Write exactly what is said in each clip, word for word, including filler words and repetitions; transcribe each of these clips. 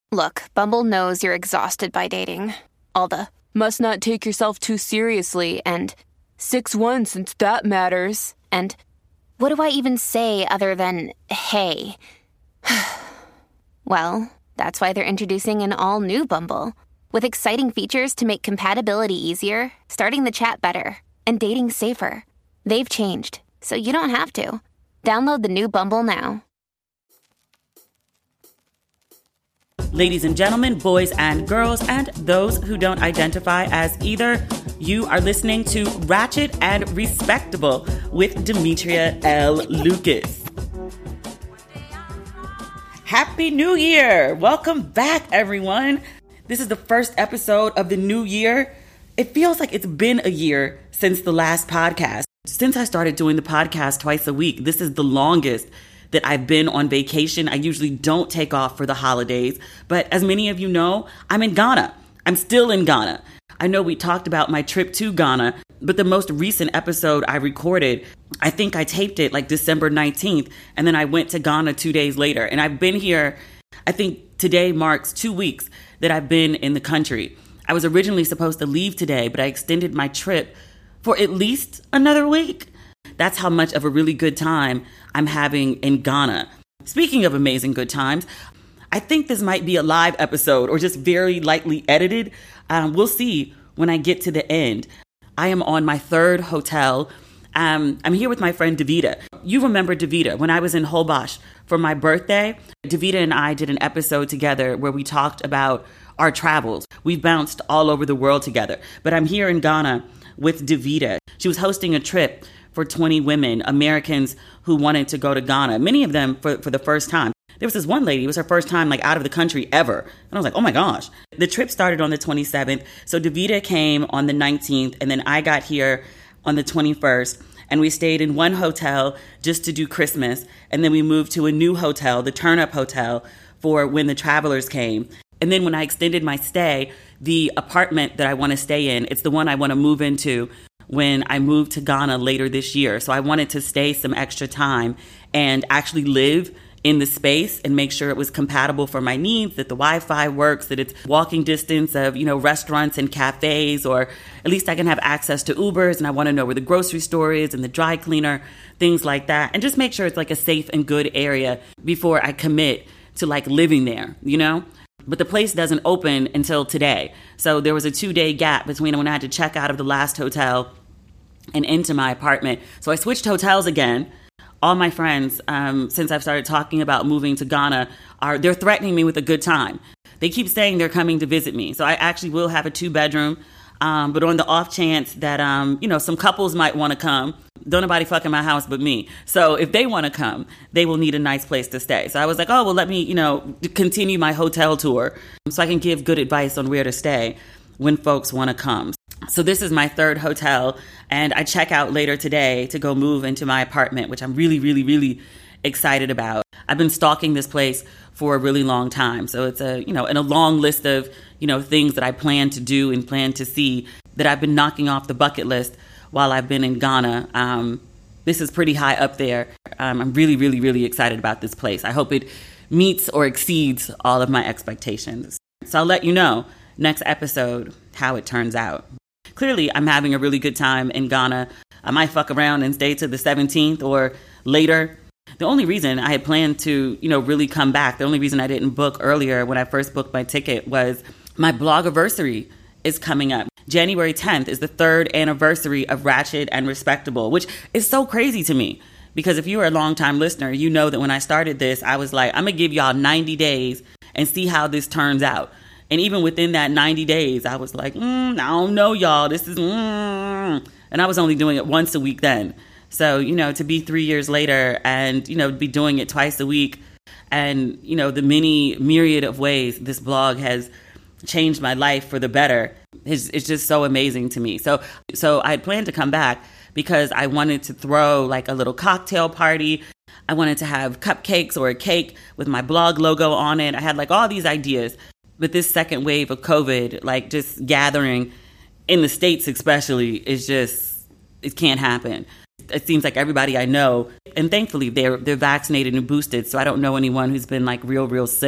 Look, Bumble knows you're exhausted by dating. All the must not take yourself too seriously and six one since that matters. And what do I even say other than hey? Well, that's why they're introducing an all-new Bumble with exciting features to make compatibility easier, starting the chat better, and dating safer. They've changed, so you don't have to. Download the new Bumble now. Ladies and gentlemen, boys and girls, and those who don't identify as either, you are listening to Ratchet and Respectable with Demetria L. Lucas. Happy New Year! Welcome back, everyone. This is the first episode of the new year. It feels like it's been a year since the last podcast. Since I started doing the podcast twice a week, this is the longest that I've been on vacation. I usually don't take off for the holidays, but as many of you know, I'm in Ghana. I'm still in Ghana. I know we talked about my trip to Ghana, but the most recent episode I recorded, I think I taped it like December nineteenth, and then I went to Ghana two days later. And I've been here, I think today marks two weeks that I've been in the country. I was originally supposed to leave today, but I extended my trip for at least another week. That's how much of a really good time I'm having in Ghana. Speaking of amazing good times, I think this might be a live episode or just very lightly edited. Um, we'll see when I get to the end. I am on my third hotel. Um, I'm here with my friend Davida. You remember Davida when I was in Holbox for my birthday. Davida and I did an episode together where we talked about our travels. We've bounced all over the world together. But I'm here in Ghana with Davida. She was hosting a trip for twenty women, Americans who wanted to go to Ghana, many of them for, for the first time. There was this one lady, it was her first time like out of the country ever. And I was like, oh my gosh. The trip started on the twenty-seventh. So Davida came on the nineteenth, and then I got here on the twenty-first. And we stayed in one hotel just to do Christmas. And then we moved to a new hotel, the Turn Up Hotel, for when the travelers came. And then when I extended my stay, the apartment that I want to stay in, it's the one I want to move into when I moved to Ghana later this year. So I wanted to stay some extra time and actually live in the space and make sure it was compatible for my needs, that the Wi-Fi works, that it's walking distance of, you know, restaurants and cafes, or at least I can have access to Ubers, and I want to know where the grocery store is and the dry cleaner, things like that. And just make sure it's like a safe and good area before I commit to like living there, you know? But the place doesn't open until today. So there was a two-day gap between when I had to check out of the last hotel and into my apartment. So I switched hotels again. All my friends, um, since I've started talking about moving to Ghana, are they're threatening me with a good time. They keep saying they're coming to visit me. So I actually will have a two-bedroom. Um, but on the off chance that, um, you know, some couples might want to come, don't nobody fuck in my house but me. So if they want to come, they will need a nice place to stay. So I was like, oh, well, let me, you know, continue my hotel tour so I can give good advice on where to stay when folks want to come. So this is my third hotel, and I check out later today to go move into my apartment, which I'm really, really, really excited about. I've been stalking this place for a really long time. So it's a, you know, in a long list of, you know, things that I plan to do and plan to see that I've been knocking off the bucket list while I've been in Ghana. Um, this is pretty high up there. Um, I'm really, really, really excited about this place. I hope it meets or exceeds all of my expectations. So I'll let you know next episode how it turns out. Clearly, I'm having a really good time in Ghana. I might fuck around and stay to the seventeenth or later. The only reason I had planned to, you know, really come back, the only reason I didn't book earlier when I first booked my ticket was my blogiversary is coming up. January tenth is the third anniversary of Ratchet and Respectable, which is so crazy to me. Because if you are a longtime listener, you know that when I started this, I was like, I'm going to give y'all ninety days and see how this turns out. And even within that ninety days, I was like, mm, I don't know, y'all. This is, mm. And I was only doing it once a week then. So, you know, to be three years later and, you know, be doing it twice a week and, you know, the many myriad of ways this blog has changed my life for the better is, it's just so amazing to me. So, so I had planned to come back because I wanted to throw like a little cocktail party. I wanted to have cupcakes or a cake with my blog logo on it. I had like all these ideas. But this second wave of COVID, like just gathering in the States especially, is just, it can't happen. It seems like everybody I know, and thankfully they're they're vaccinated and boosted, so I don't know anyone who's been like real, real sick.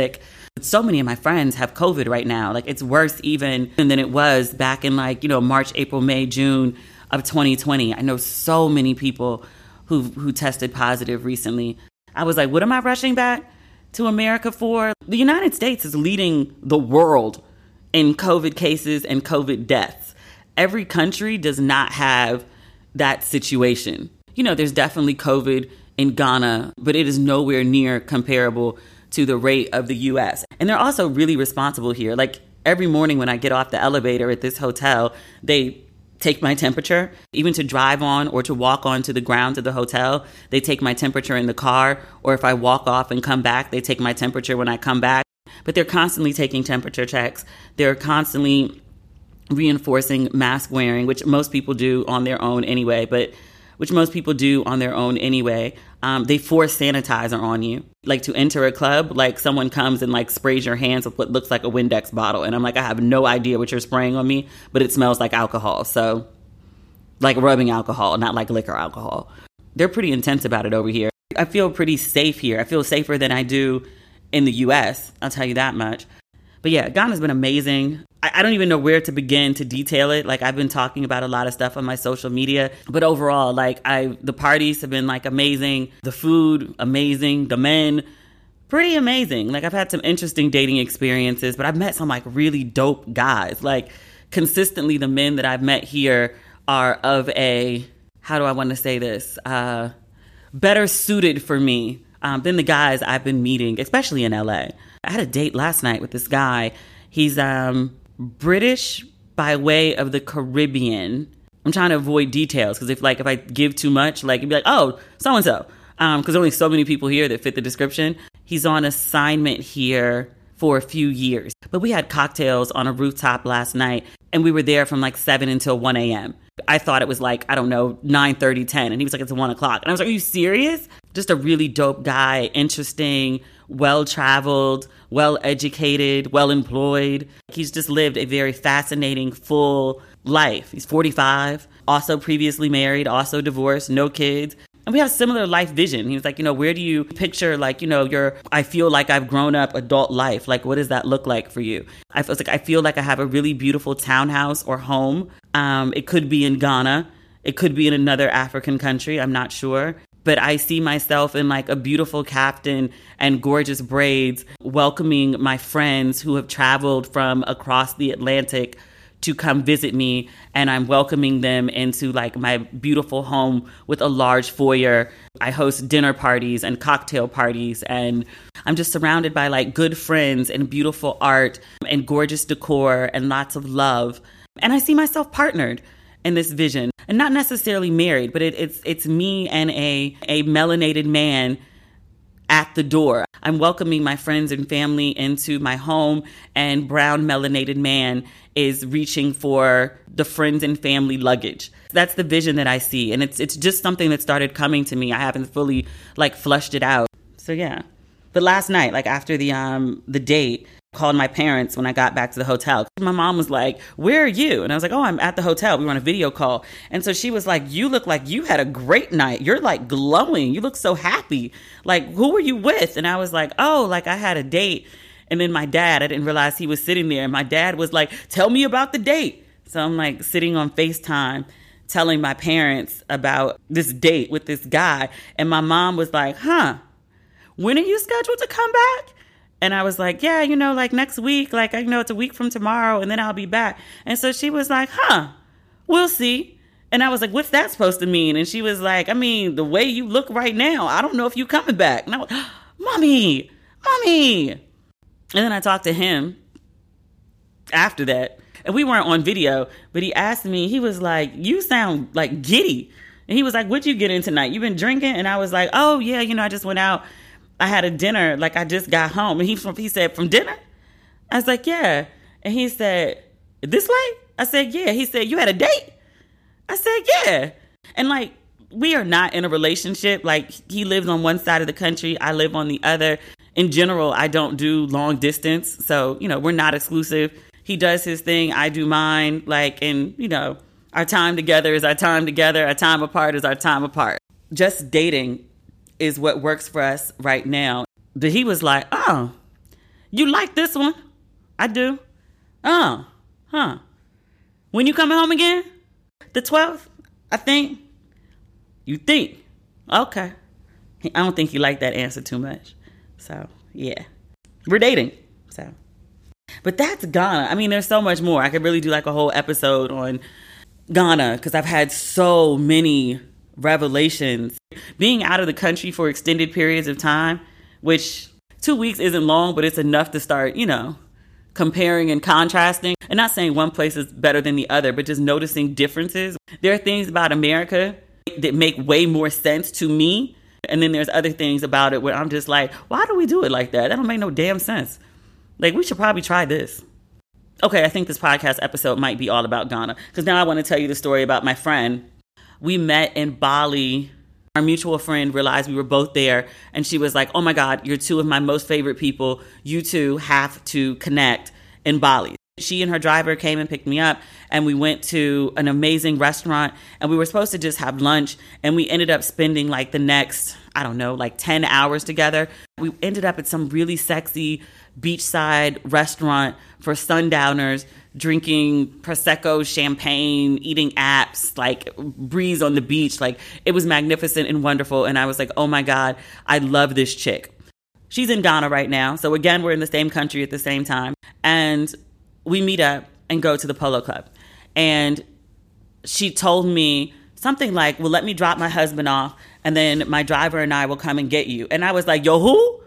So many of my friends have COVID right now. Like, it's worse even than it was back in like, you know, March, April, May, June of twenty twenty. I know so many people who who tested positive recently. I was like, what am I rushing back to America for? The United States is leading the world in COVID cases and COVID deaths. Every country does not have that situation. You know, there's definitely COVID in Ghana, but it is nowhere near comparable to the rate of the U S. And they're also really responsible here. Like, every morning when I get off the elevator at this hotel, they take my temperature. Even to drive on or to walk onto the ground to the hotel, they take my temperature in the car. Or if I walk off and come back, they take my temperature when I come back. But they're constantly taking temperature checks. They're constantly reinforcing mask wearing, which most people do on their own anyway, but which most people do on their own anyway. Um, they force sanitizer on you. Like, to enter a club, like someone comes and like sprays your hands with what looks like a Windex bottle. And I'm like, I have no idea what you're spraying on me, but it smells like alcohol. So, like rubbing alcohol, not like liquor alcohol. They're pretty intense about it over here. I feel pretty safe here. I feel safer than I do in the U S. I'll tell you that much. But yeah, Ghana's been amazing. I, I don't even know where to begin to detail it. Like, I've been talking about a lot of stuff on my social media, but overall, like, I the parties have been like amazing. The food, amazing. The men, pretty amazing. Like, I've had some interesting dating experiences, but I've met some like really dope guys. Like, consistently, the men that I've met here are of a, how do I want to say this? Uh, better suited for me um, than the guys I've been meeting, especially in L A. I had a date last night with this guy. He's um, British by way of the Caribbean. I'm trying to avoid details because if like if I give too much, like, it'd be like, oh, so-and-so. Um, because only so many people here that fit the description. He's on assignment here for a few years. But we had cocktails on a rooftop last night, and we were there from like seven until one a.m. I thought it was like, I don't know, nine thirty, ten. And he was like, it's one o'clock. And I was like, are you serious? Just a really dope guy, interesting, well-traveled, well-educated, well-employed. He's just lived a very fascinating, full life. He's forty-five, also previously married, also divorced, no kids. And we have a similar life vision. He was like, you know, where do you picture, like, you know, your, I feel like I've grown up adult life. Like, what does that look like for you? I was like, I feel like I have a really beautiful townhouse or home. Um, it could be in Ghana. It could be in another African country. I'm not sure. But I see myself in like a beautiful captain and gorgeous braids, welcoming my friends who have traveled from across the Atlantic to come visit me, and I'm welcoming them into like my beautiful home with a large foyer. I host dinner parties and cocktail parties, and I'm just surrounded by like good friends and beautiful art and gorgeous decor and lots of love. And I see myself partnered in this vision, and not necessarily married, but it, it's it's me and a a melanated man at the door. I'm welcoming my friends and family into my home, and brown melanated man is reaching for the friends and family luggage. That's the vision that I see. And it's it's just something that started coming to me. I haven't fully like flushed it out. So yeah. But last night, like after the um the date, I called my parents when I got back to the hotel. My mom was like, where are you? And I was like, oh, I'm at the hotel. We were on a video call. And so she was like, you look like you had a great night. You're like glowing. You look so happy. Like, who were you with? And I was like, oh, like I had a date. And then my dad, I didn't realize he was sitting there. And my dad was like, tell me about the date. So I'm like sitting on FaceTime telling my parents about this date with this guy. And my mom was like, huh, when are you scheduled to come back? And I was like, yeah, you know, like next week, like, I know it's a week from tomorrow and then I'll be back. And so she was like, huh, we'll see. And I was like, what's that supposed to mean? And she was like, I mean, the way you look right now, I don't know if you coming back. And I was, mommy, mommy. And then I talked to him after that. And we weren't on video, but he asked me, he was like, you sound like giddy. And he was like, what'd you get in tonight? You been drinking? And I was like, oh, yeah, you know, I just went out. I had a dinner, like I just got home. And he he said, from dinner? I was like, yeah. And he said, this late? I said, yeah. He said, you had a date? I said, yeah. And like, we are not in a relationship. Like, he lives on one side of the country. I live on the other. In general, I don't do long distance. So, you know, we're not exclusive. He does his thing. I do mine. Like, and, you know, our time together is our time together. Our time apart is our time apart. Just dating is what works for us right now. But he was like, oh, You like this one? I do. Oh, huh. When you coming home again? The twelfth, I think. You think? Okay. I don't think he liked that answer too much. So, yeah. We're dating. So, but that's Ghana. I mean, there's so much more. I could really do like a whole episode on Ghana because I've had so many revelations. Being out of the country for extended periods of time, which two weeks isn't long, but it's enough to start, you know, comparing and contrasting. And not saying one place is better than the other, but just noticing differences. There are things about America that make way more sense to me. And then there's other things about it where I'm just like, why do we do it like that? That don't make no damn sense. Like, we should probably try this. Okay, I think this podcast episode might be all about Ghana. Because now I want to tell you the story about my friend. We met in Bali. Our mutual friend realized we were both there. And she was like, oh my God, you're two of my most favorite people. You two have to connect in Bali. She and her driver came and picked me up, and we went to an amazing restaurant, and we were supposed to just have lunch, and we ended up spending like the next, I don't know, like ten hours together. We ended up at some really sexy beachside restaurant for sundowners, drinking Prosecco, champagne, eating apps, like breeze on the beach. Like, it was magnificent and wonderful, and I was like, oh my God, I love this chick. She's in Ghana right now, so again, we're in the same country at the same time, and we meet up and go to the Polo Club. And she told me something like, well, let me drop my husband off and then my driver and I will come and get you. And I was like, yo, who?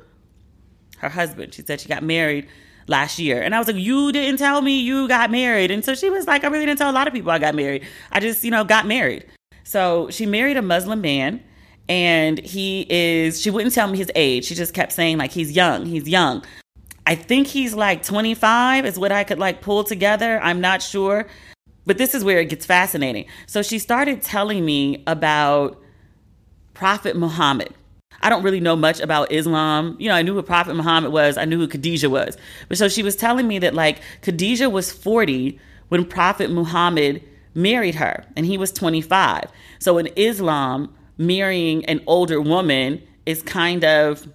Her husband. She said she got married last year. And I was like, you didn't tell me you got married. And so she was like, I really didn't tell a lot of people I got married. I just, you know, got married. So she married a Muslim man. And he is, she wouldn't tell me his age. She just kept saying like, he's young, he's young. I think he's like twenty-five is what I could like pull together. I'm not sure. But this is where it gets fascinating. So she started telling me about Prophet Muhammad. I don't really know much about Islam. You know, I knew who Prophet Muhammad was. I knew who Khadijah was. But so she was telling me that like Khadijah was forty when Prophet Muhammad married her and he was twenty-five. So in Islam, marrying an older woman is kind of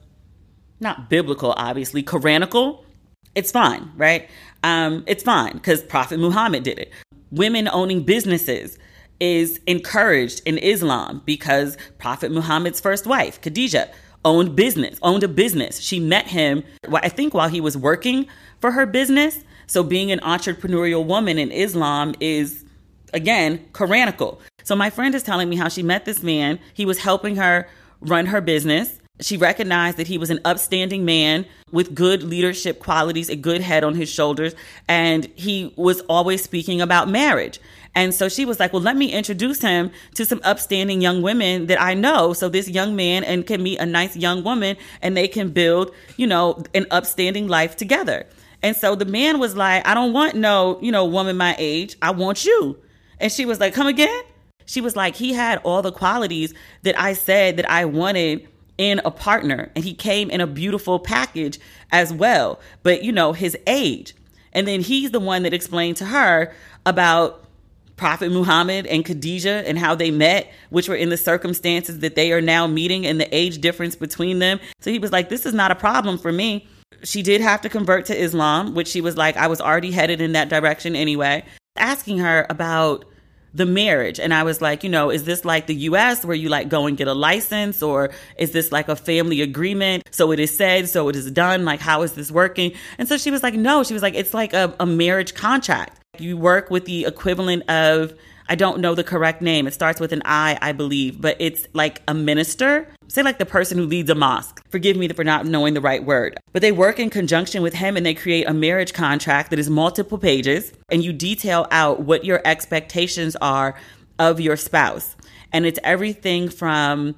not biblical, obviously, Quranical. It's fine, right? Um, it's fine because Prophet Muhammad did it. Women owning businesses is encouraged in Islam because Prophet Muhammad's first wife, Khadijah, owned business, owned a business. She met him, I think, while he was working for her business. So being an entrepreneurial woman in Islam is, again, Quranical. So my friend is telling me how she met this man. He was helping her run her business. She recognized that he was an upstanding man with good leadership qualities, a good head on his shoulders, and he was always speaking about marriage. And so she was like, well, let me introduce him to some upstanding young women that I know. So this young man and can meet a nice young woman and they can build, you know, an upstanding life together. And so the man was like, I don't want no, you know, woman my age. I want you. And she was like, come again? She was like, he had all the qualities that I said that I wanted in a partner, and he came in a beautiful package as well, but you know, his age. And then he's the one that explained to her about Prophet Muhammad and Khadijah and how they met, which were in the circumstances that they are now meeting and the age difference between them. So he was like, this is not a problem for me. She did have to convert to Islam, which she was like, I was already headed in that direction anyway. Asking her about the marriage. And I was like, you know, is this like the U S where you like go and get a license, or is this like a family agreement? So it is said, so it is done. Like, how is this working? And so she was like, no, she was like, it's like a, a marriage contract. You work with the equivalent of, I don't know the correct name. It starts with an I, I believe, but it's like a minister. Say like the person who leads a mosque. Forgive me for not knowing the right word. But they work in conjunction with him and they create a marriage contract that is multiple pages, and you detail out what your expectations are of your spouse. And it's everything from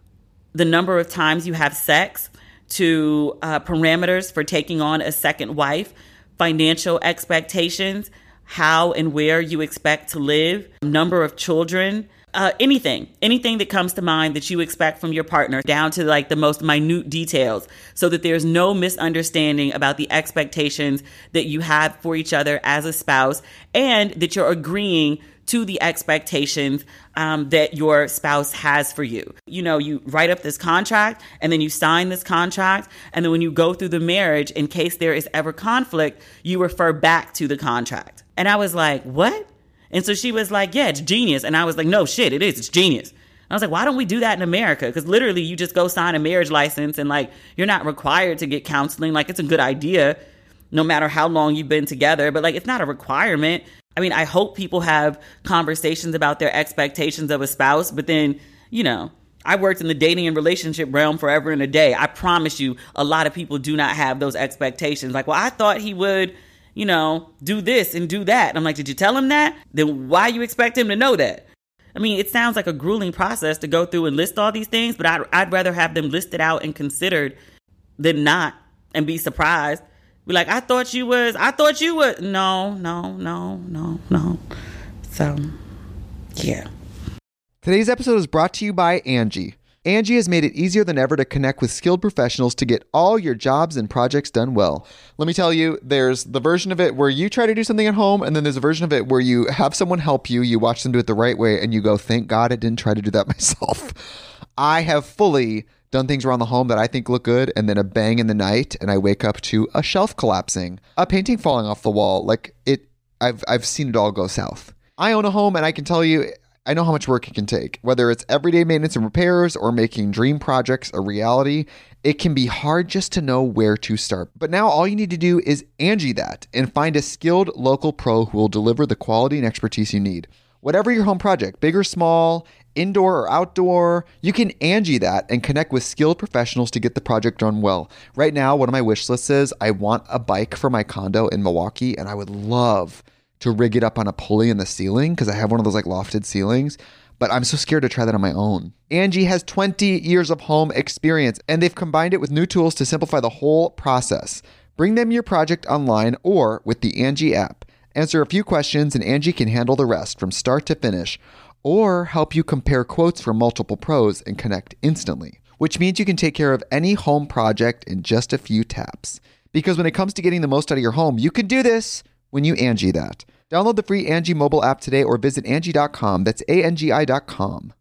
the number of times you have sex to uh, parameters for taking on a second wife, financial expectations, how and where you expect to live, number of children, uh, anything, anything that comes to mind that you expect from your partner, down to like the most minute details, so that there's no misunderstanding about the expectations that you have for each other as a spouse, and that you're agreeing to the expectations um, that your spouse has for you. You know, you write up this contract and then you sign this contract. And then when you go through the marriage, in case there is ever conflict, you refer back to the contract. And I was like, what? And so she was like, yeah, it's genius. And I was like, no, shit, it is. It's genius. I was like, why don't we do that in America? Because literally you just go sign a marriage license and like you're not required to get counseling. Like it's a good idea no matter how long you've been together. But like it's not a requirement. I mean, I hope people have conversations about their expectations of a spouse. But then, you know, I worked in the dating and relationship realm forever and a day. I promise you a lot of people do not have those expectations. Like, well, I thought he would, you know, do this and do that. And I'm like, did you tell him that? Then why you expect him to know that? I mean, it sounds like a grueling process to go through and list all these things, but I'd, I'd rather have them listed out and considered than not and be surprised. Be like, I thought you was, I thought you would. No, no, no, no, no. So, yeah. Today's episode is brought to you by Angie. Angie has made it easier than ever to connect with skilled professionals to get all your jobs and projects done well. Let me tell you, there's the version of it where you try to do something at home, and then there's a version of it where you have someone help you, you watch them do it the right way, and you go, thank God I didn't try to do that myself. I have fully done things around the home that I think look good, and then a bang in the night, and I wake up to a shelf collapsing, a painting falling off the wall. Like it, I've I've seen it all go south. I own a home, and I can tell you, I know how much work it can take. Whether it's everyday maintenance and repairs or making dream projects a reality, it can be hard just to know where to start. But now all you need to do is Angie that and find a skilled local pro who will deliver the quality and expertise you need. Whatever your home project, big or small, indoor or outdoor, you can Angie that and connect with skilled professionals to get the project done well. Right now, one of my wish lists is I want a bike for my condo in Milwaukee, and I would love to rig it up on a pulley in the ceiling because I have one of those like lofted ceilings, but I'm so scared to try that on my own. Angie has twenty years of home experience, and they've combined it with new tools to simplify the whole process. Bring them your project online or with the Angie app. Answer a few questions and Angie can handle the rest from start to finish, or help you compare quotes from multiple pros and connect instantly, which means you can take care of any home project in just a few taps. Because when it comes to getting the most out of your home, you can do this when you Angie that. Download the free Angie mobile app today or visit Angie dot com. That's A N G I dot com.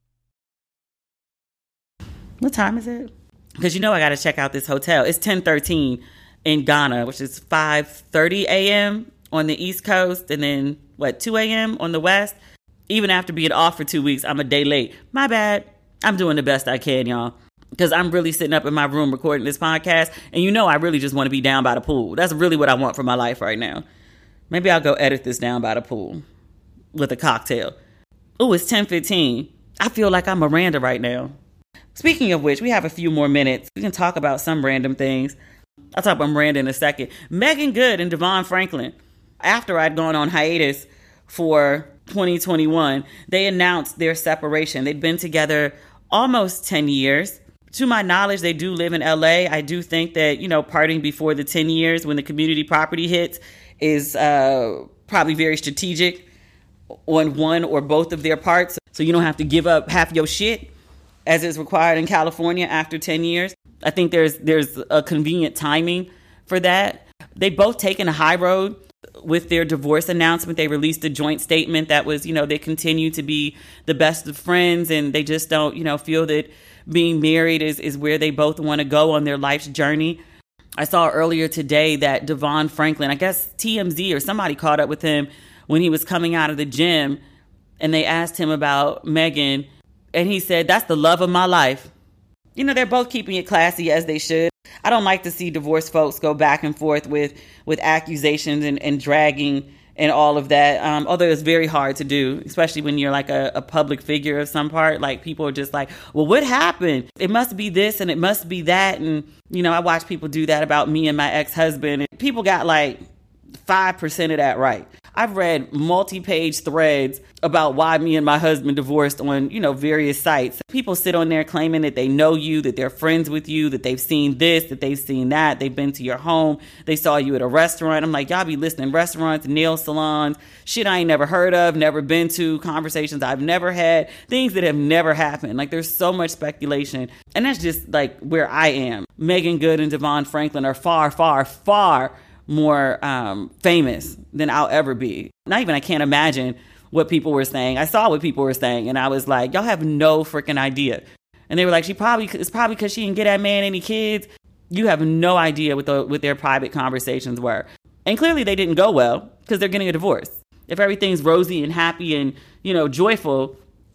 What time is it? Because you know I got to check out this hotel. It's ten thirteen in Ghana, which is five thirty a.m. on the East Coast, and then, what, two a.m. on the West? Even after being off for two weeks, I'm a day late. My bad. I'm doing the best I can, y'all. Because I'm really sitting up in my room recording this podcast, and you know I really just want to be down by the pool. That's really what I want for my life right now. Maybe I'll go edit this down by the pool with a cocktail. Oh, it's ten fifteen. I feel like I'm Miranda right now. Speaking of which, we have a few more minutes. We can talk about some random things. I'll talk about Miranda in a second. Meagan Good and Devon Franklin. After I'd gone on hiatus for twenty twenty-one, they announced their separation. They'd been together almost ten years. To my knowledge, they do live in L A. I do think that, you know, parting before the ten years when the community property hits is uh, probably very strategic on one or both of their parts. So you don't have to give up half your shit as is required in California after ten years. I think there's there's a convenient timing for that. They've both taken a high road with their divorce announcement. They released a joint statement that was, you know, they continue to be the best of friends, and they just don't, you know, feel that being married is, is where they both want to go on their life's journey. I saw earlier today that Devon Franklin, I guess T M Z or somebody caught up with him when he was coming out of the gym, and they asked him about Megan, and he said, that's the love of my life. You know, they're both keeping it classy, as they should. I don't like to see divorced folks go back and forth with, with accusations and, and dragging and all of that. Um, although it's very hard to do, especially when you're like a, a public figure of some part. Like, people are just like, well, what happened? It must be this and it must be that. And, you know, I watch people do that about me and my ex-husband. And people got like five percent of that right. I've read multi-page threads about why me and my husband divorced on, you know, various sites. People sit on there claiming that they know you, that they're friends with you, that they've seen this, that they've seen that, they've been to your home, they saw you at a restaurant. I'm like, y'all be listing restaurants, nail salons, shit I ain't never heard of, never been to, conversations I've never had, things that have never happened. Like, there's so much speculation. And that's just like where I am. Meagan Good and Devon Franklin are far, far, far more um, famous than I'll ever be. Not even I can't imagine what people were saying. I saw what people were saying, and I was like, y'all have no freaking idea. And they were like, she probably, it's probably because she didn't get that man any kids. You have no idea what the, what their private conversations were. And clearly they didn't go well because they're getting a divorce. If everything's rosy and happy and, you know, joyful,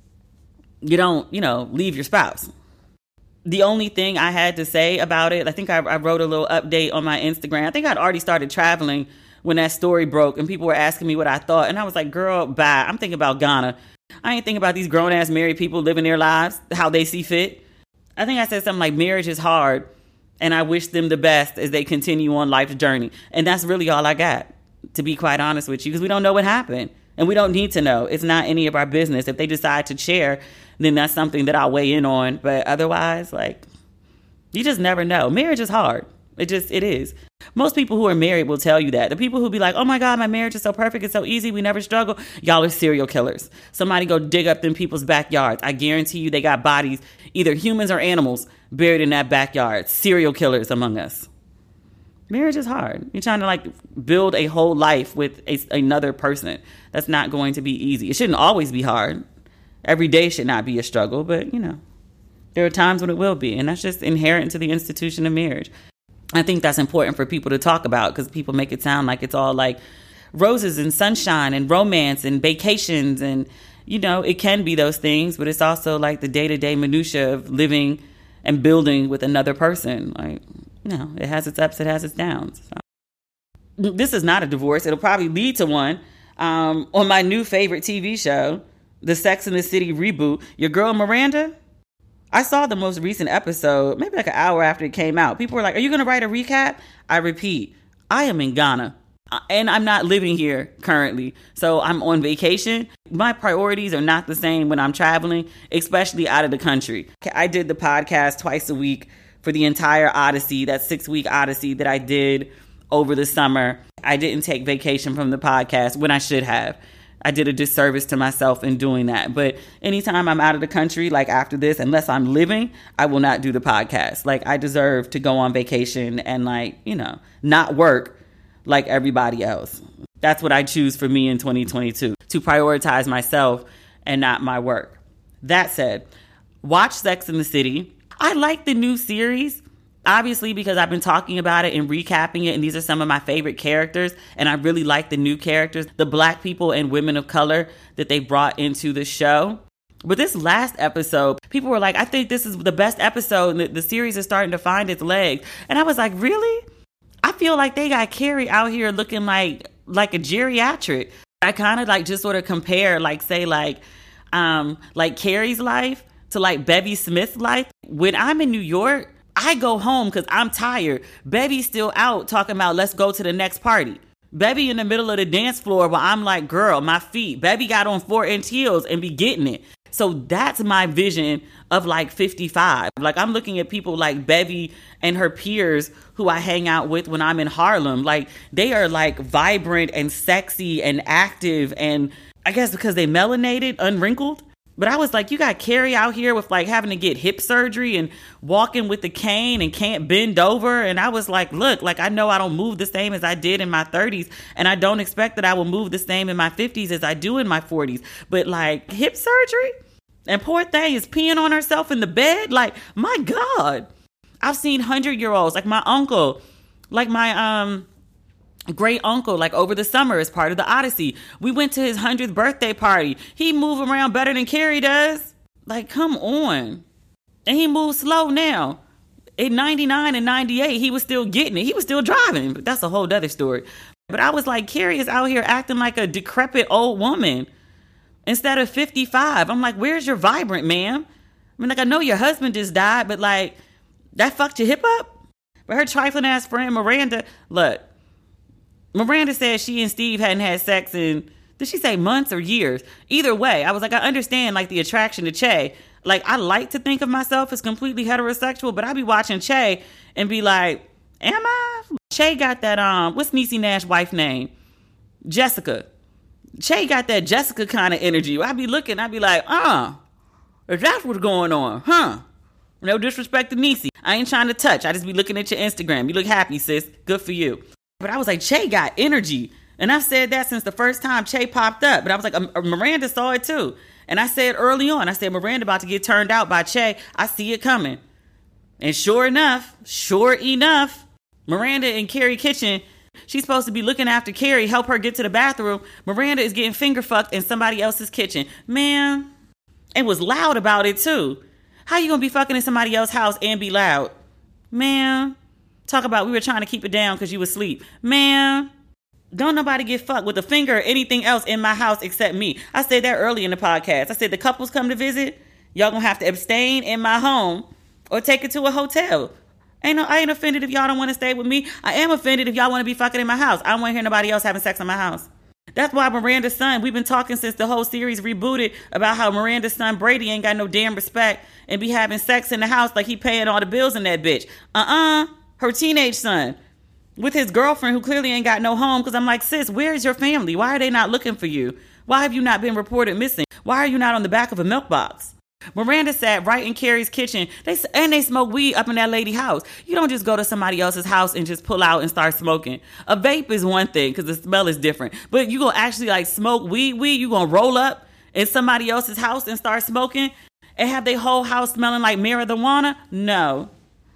you don't, you know, leave your spouse. The only thing I had to say about it, I think I, I wrote a little update on my Instagram. I think I'd already started traveling when that story broke and people were asking me what I thought. And I was like, girl, bye. I'm thinking about Ghana. I ain't thinking about these grown ass married people living their lives how they see fit. I think I said something like marriage is hard and I wish them the best as they continue on life's journey. And that's really all I got, to be quite honest with you, because we don't know what happened and we don't need to know. It's not any of our business. If they decide to share, then that's something that I'll weigh in on. But otherwise, like, you just never know. Marriage is hard. It just, it is. Most people who are married will tell you that. The people who be like, oh my God, my marriage is so perfect. It's so easy. We never struggle. Y'all are serial killers. Somebody go dig up them people's backyards. I guarantee you they got bodies, either humans or animals, buried in that backyard. Serial killers among us. Marriage is hard. You're trying to like build a whole life with a, another person. That's not going to be easy. It shouldn't always be hard. Every day should not be a struggle, but you know, there are times when it will be. And that's just inherent to the institution of marriage. I think that's important for people to talk about because people make it sound like it's all like roses and sunshine and romance and vacations. And, you know, it can be those things, but it's also like the day-to-day minutia of living and building with another person. Like, you know, it has its ups, it has its downs. So. This is not a divorce. It'll probably lead to one. Um, on my new favorite T V show, the Sex and the City reboot, your girl Miranda, I saw the most recent episode, maybe like an hour after it came out. People were like, are you going to write a recap? I repeat, I am in Ghana and I'm not living here currently. So I'm on vacation. My priorities are not the same when I'm traveling, especially out of the country. I did the podcast twice a week for the entire Odyssey, that six week Odyssey that I did over the summer. I didn't take vacation from the podcast when I should have. I did a disservice to myself in doing that. But anytime I'm out of the country, like after this, unless I'm living, I will not do the podcast. Like I deserve to go on vacation and like, you know, not work like everybody else. That's what I choose for me in twenty twenty-two, to prioritize myself and not my work. That said, watch Sex and the City. I like the new series. Obviously, because I've been talking about it and recapping it, and these are some of my favorite characters, and I really like the new characters, the Black people and women of color that they brought into the show. But this last episode, people were like, I think this is the best episode, and the, the series is starting to find its legs. And I was like, really? I feel like they got Carrie out here looking like like a geriatric. I kind of like just sort of compare, like say like, um, like Carrie's life to like Bevy Smith's life. When I'm in New York, I go home because I'm tired. Bevy's still out talking about let's go to the next party. Bevy in the middle of the dance floor while I'm like, girl, my feet. Bevy got on four inch heels and be getting it. So that's my vision of like fifty-five. Like I'm looking at people like Bevy and her peers who I hang out with when I'm in Harlem. Like they are like vibrant and sexy and active, and I guess because they melanated, unwrinkled. But I was like, you got Carrie out here with like having to get hip surgery and walking with the cane and can't bend over. And I was like, look, like I know I don't move the same as I did in my thirties. And I don't expect that I will move the same in my fifties as I do in my forties. But like hip surgery? And poor thing is peeing on herself in the bed? Like, my God. I've seen hundred-year-olds, like my uncle, like my um great uncle, like over the summer as part of the Odyssey. We went to his hundredth birthday party. He move around better than Carrie does. Like, come on. And he moves slow now. In ninety-nine and ninety-eight, he was still getting it. He was still driving. But that's a whole other story. But I was like, Carrie is out here acting like a decrepit old woman instead of fifty-five. I'm like, where's your vibrant, ma'am? I mean, like, I know your husband just died, but like, that fucked your hip up? But her trifling ass friend, Miranda, look, Miranda said she and Steve hadn't had sex in, did she say months or years? Either way, I was like, I understand like the attraction to Che. Like, I like to think of myself as completely heterosexual, but I be watching Che and be like, am I? Che got that, um, what's Niecy Nash's wife name? Jessica. Che got that Jessica kind of energy. I be looking, I be like, uh, if that's what's going on, huh? No disrespect to Niecy. I ain't trying to touch. I just be looking at your Instagram. You look happy, sis. Good for you. But I was like, Che got energy. And I've said that since the first time Che popped up. But I was like, um, Miranda saw it too. And I said early on, I said, Miranda about to get turned out by Che. I see it coming. And sure enough, sure enough, Miranda and Carrie Kitchen, she's supposed to be looking after Carrie, help her get to the bathroom. Miranda is getting finger fucked in somebody else's kitchen. Man, and was loud about it too. How you gonna be fucking in somebody else's house and be loud? Man, talk about we were trying to keep it down because you was asleep. Man, don't nobody get fucked with a finger or anything else in my house except me. I said that early in the podcast. I said the couples come to visit, y'all gonna have to abstain in my home or take it to a hotel. Ain't no, I ain't offended if y'all don't want to stay with me. I am offended if y'all want to be fucking in my house. I don't want to hear nobody else having sex in my house. That's why Miranda's son, we've been talking since the whole series rebooted about how Miranda's son Brady ain't got no damn respect and be having sex in the house like he paying all the bills in that bitch. Uh-uh. Her teenage son with his girlfriend who clearly ain't got no home, because I'm like, sis, where's your family? Why are they not looking for you? Why have you not been reported missing? Why are you not on the back of a milk box? Miranda sat right in Carrie's kitchen. They and they smoke weed up in that lady house. You don't just go to somebody else's house and just pull out and start smoking. A vape is one thing because the smell is different. But you gonna actually like smoke weed, weed? You gonna roll up in somebody else's house and start smoking and have their whole house smelling like marijuana? No.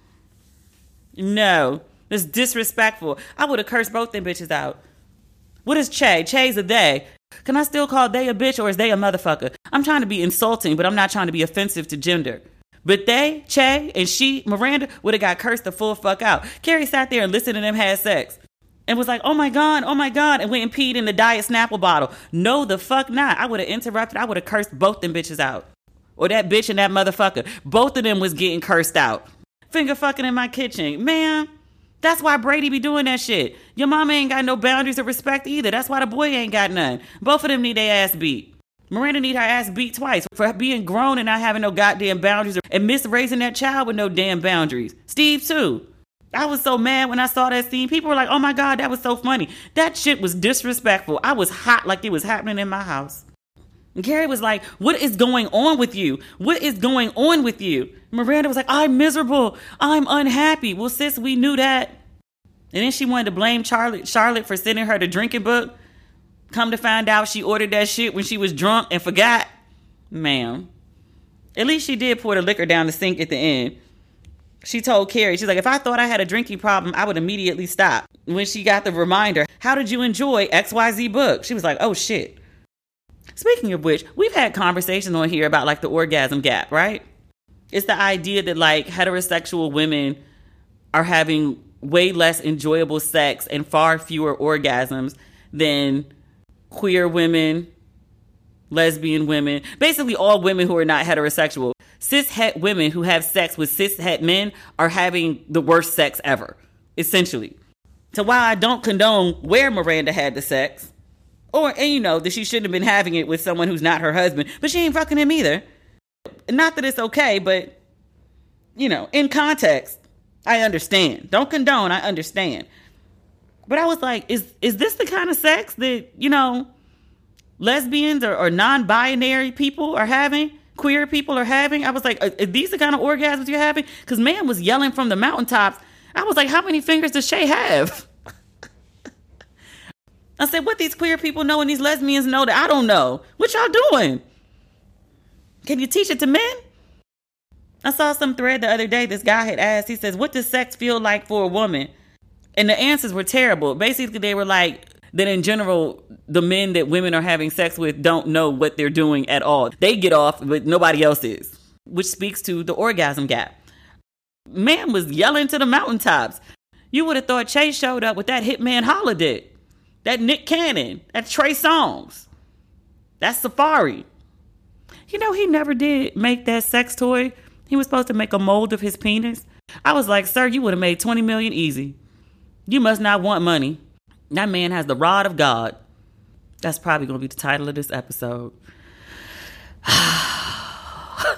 No. It's disrespectful. I would have cursed both them bitches out. What is Che? Che's a they. Can I still call they a bitch or is they a motherfucker? I'm trying to be insulting, but I'm not trying to be offensive to gender. But they, Che, and she, Miranda, would have got cursed the full fuck out. Carrie sat there and listened to them have sex and was like, oh my God, oh my God, and went and peed in the Diet Snapple bottle. No, the fuck not. I would have interrupted. I would have cursed both them bitches out. Or that bitch and that motherfucker. Both of them was getting cursed out. Finger fucking in my kitchen. Man. That's why Brady be doing that shit. Your mama ain't got no boundaries of respect either. That's why the boy ain't got none. Both of them need their ass beat. Miranda need her ass beat twice for being grown and not having no goddamn boundaries and misraising that child with no damn boundaries. Steve too. I was so mad when I saw that scene. People were like, oh my God, that was so funny. That shit was disrespectful. I was hot like it was happening in my house. And Carrie was like, what is going on with you? What is going on with you? Miranda was like, I'm miserable. I'm unhappy. Well, sis, we knew that. And then she wanted to blame Charlotte, Charlotte for sending her the drinking book. Come to find out she ordered that shit when she was drunk and forgot. Ma'am. At least she did pour the liquor down the sink at the end. She told Carrie, she's like, if I thought I had a drinking problem, I would immediately stop. When she got the reminder, how did you enjoy X Y Z book? She was like, oh shit. Speaking of which, we've had conversations on here about like the orgasm gap, right? It's the idea that like heterosexual women are having way less enjoyable sex and far fewer orgasms than queer women, lesbian women, basically all women who are not heterosexual. Cis-het women who have sex with cis-het men are having the worst sex ever, essentially. So while I don't condone where Miranda had the sex, or, and you know, that she shouldn't have been having it with someone who's not her husband, but she ain't fucking him either. Not that it's okay, but, you know, in context, I understand. Don't condone, I understand. But I was like, is is this the kind of sex that, you know, lesbians or, or non-binary people are having? Queer people are having? I was like, are, are these the kind of orgasms you're having? Because man was yelling from the mountaintops. I was like, how many fingers does Shay have? I said, what these queer people know and these lesbians know that I don't know? What y'all doing? Can you teach it to men? I saw some thread the other day. This guy had asked, he says, what does sex feel like for a woman? And the answers were terrible. Basically, they were like, that in general, the men that women are having sex with don't know what they're doing at all. They get off, but nobody else is, which speaks to the orgasm gap. Man was yelling to the mountaintops. You would have thought Chase showed up with that Hitman Holiday. That Nick Cannon, that Trey Songz, that Safari. You know, he never did make that sex toy. He was supposed to make a mold of his penis. I was like, sir, you would have made twenty million easy. You must not want money. That man has the rod of God. That's probably going to be the title of this episode. I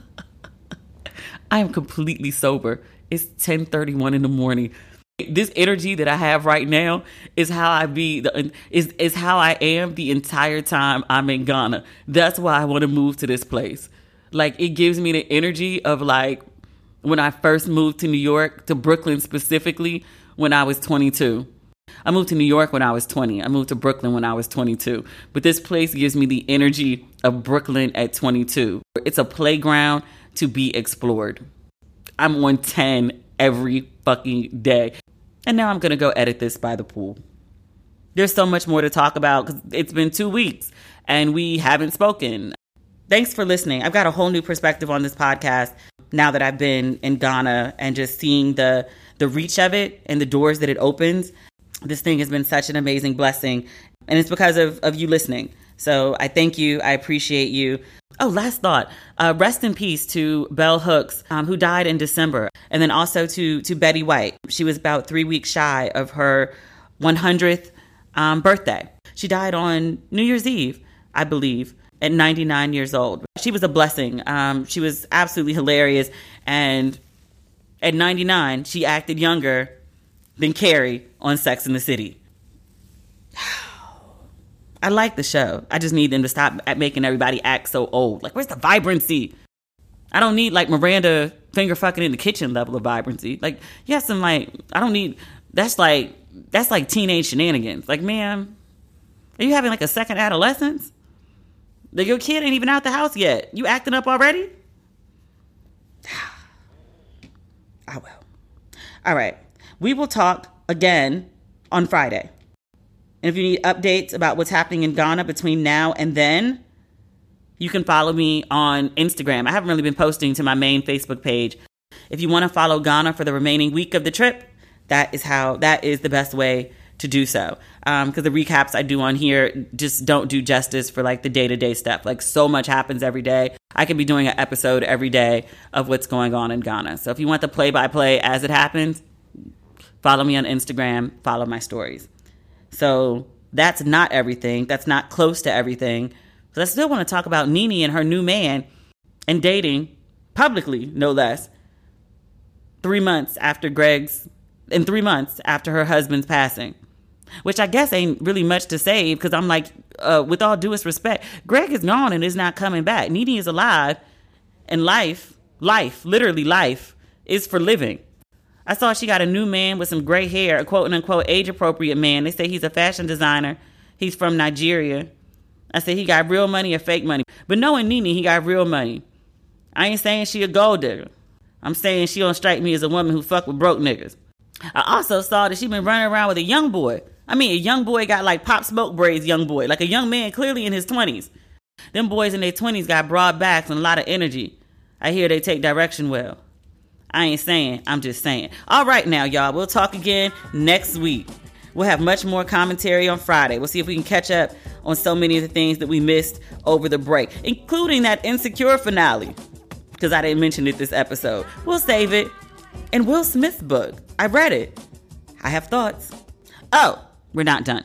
am completely sober. It's ten thirty-one in the morning. This energy that I have right now is how I be the, is is how I am the entire time I'm in Ghana. That's why I want to move to this place. Like, it gives me the energy of like when I first moved to New York, to Brooklyn specifically, when I was twenty-two. I moved to New York when I was twenty. I moved to Brooklyn when I was twenty-two. But this place gives me the energy of Brooklyn at twenty-two. It's a playground to be explored. I'm on ten every fucking day. And now I'm going to go edit this by the pool. There's so much more to talk about because it's been two weeks and we haven't spoken. Thanks for listening. I've got a whole new perspective on this podcast now that I've been in Ghana and just seeing the the reach of it and the doors that it opens. This thing has been such an amazing blessing, and it's because of, of you listening. So I thank you. I appreciate you. Oh, last thought. Uh, rest in peace to Bell Hooks, um, who died in December. And then also to, to Betty White. She was about three weeks shy of her one hundredth um, birthday. She died on New Year's Eve, I believe, at ninety-nine years old. She was a blessing. Um, she was absolutely hilarious. And at ninety-nine, she acted younger than Carrie on Sex and the City. I like the show. I just need them to stop at making everybody act so old. Like, where's the vibrancy? I don't need, like, Miranda finger fucking in the kitchen level of vibrancy. Like, yes, I'm like, I don't need, that's like, that's like teenage shenanigans. Like, man, are you having, like, a second adolescence? Like, your kid ain't even out the house yet. You acting up already? I will. All right. We will talk again on Friday. And if you need updates about what's happening in Ghana between now and then, you can follow me on Instagram. I haven't really been posting to my main Facebook page. If you want to follow Ghana for the remaining week of the trip, that is how, that is the best way to do so. Um, because the recaps I do on here just don't do justice for like the day-to-day stuff. Like, so much happens every day. I could be doing an episode every day of what's going on in Ghana. So if you want the play-by-play as it happens, follow me on Instagram, follow my stories. So that's not everything. That's not close to everything. But I still want to talk about Nene and her new man and dating publicly, no less, three months after Greg's, in three months after her husband's passing, which I guess ain't really much to say because I'm like, uh, with all due respect, Greg is gone and is not coming back. Nene is alive, and life, life, literally life, is for living. I saw she got a new man with some gray hair, a quote unquote age appropriate man. They say he's a fashion designer. He's from Nigeria. I said he got real money or fake money. But knowing Nene, he got real money. I ain't saying she a gold digger. I'm saying she don't strike me as a woman who fuck with broke niggas. I also saw that she been running around with a young boy. I mean, a young boy got like Pop Smoke braids, young boy. Like a young man clearly in his twenties. Them boys in their twenties got broad backs and a lot of energy. I hear they take direction well. I ain't saying, I'm just saying. All right now, y'all. We'll talk again next week. We'll have much more commentary on Friday. We'll see if we can catch up on so many of the things that we missed over the break, including that Insecure finale, because I didn't mention it this episode. We'll save it. And Will Smith's book. I read it. I have thoughts. Oh, we're not done.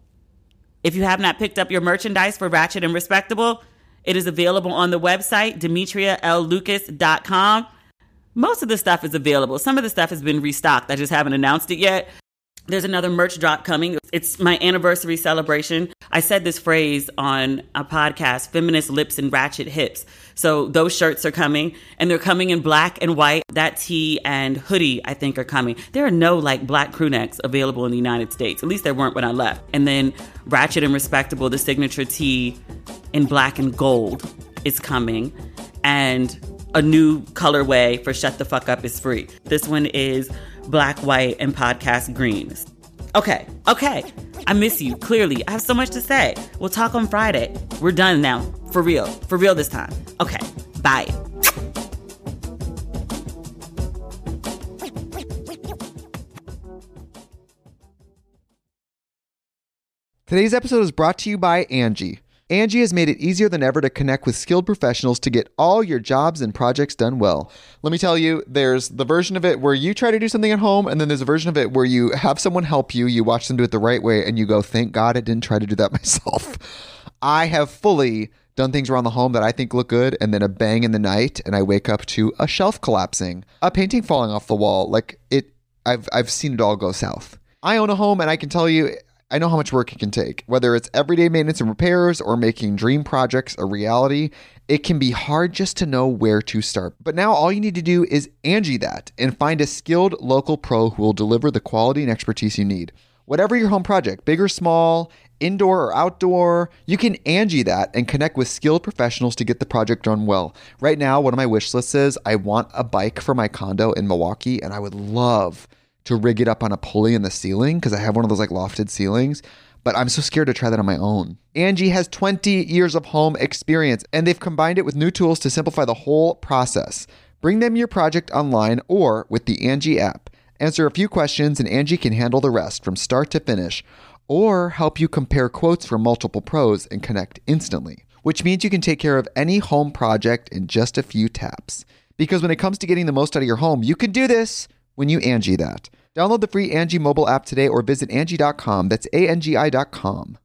If you have not picked up your merchandise for Ratchet and Respectable, it is available on the website, demetria l lucas dot com. Most of the stuff is available. Some of the stuff has been restocked. I just haven't announced it yet. There's another merch drop coming. It's my anniversary celebration. I said this phrase on a podcast, feminist lips and ratchet hips. So those shirts are coming, and they're coming in black and white. That tee and hoodie, I think, are coming. There are no like black crew necks available in the United States. At least there weren't when I left. And then Ratchet and Respectable, the signature tee in black and gold is coming. And a new colorway for Shut the Fuck Up is Free. This one is black, white, and podcast green. Okay, okay. I miss you, clearly. I have so much to say. We'll talk on Friday. We're done now. For real. For real this time. Okay, bye. Today's episode is brought to you by Angie. Angie has made it easier than ever to connect with skilled professionals to get all your jobs and projects done well. Let me tell you, there's the version of it where you try to do something at home, and then there's a version of it where you have someone help you, you watch them do it the right way, and you go, thank God I didn't try to do that myself. I have fully done things around the home that I think look good, and then a bang in the night, and I wake up to a shelf collapsing, a painting falling off the wall. Like, it, I've I've seen it all go south. I own a home, and I can tell you, I know how much work it can take. Whether it's everyday maintenance and repairs or making dream projects a reality, it can be hard just to know where to start. But now all you need to do is Angie that and find a skilled local pro who will deliver the quality and expertise you need. Whatever your home project, big or small, indoor or outdoor, you can Angie that and connect with skilled professionals to get the project done well. Right now, one of my wish lists is I want a bike for my condo in Milwaukee, and I would love to rig it up on a pulley in the ceiling because I have one of those like lofted ceilings, but I'm so scared to try that on my own. Angie has twenty years of home experience, and they've combined it with new tools to simplify the whole process. Bring them your project online or with the Angie app. Answer a few questions and Angie can handle the rest from start to finish, or help you compare quotes from multiple pros and connect instantly, which means you can take care of any home project in just a few taps. Because when it comes to getting the most out of your home, you can do this when you Angie that. Download the free Angie mobile app today or visit Angie dot com. That's A N G I dot com.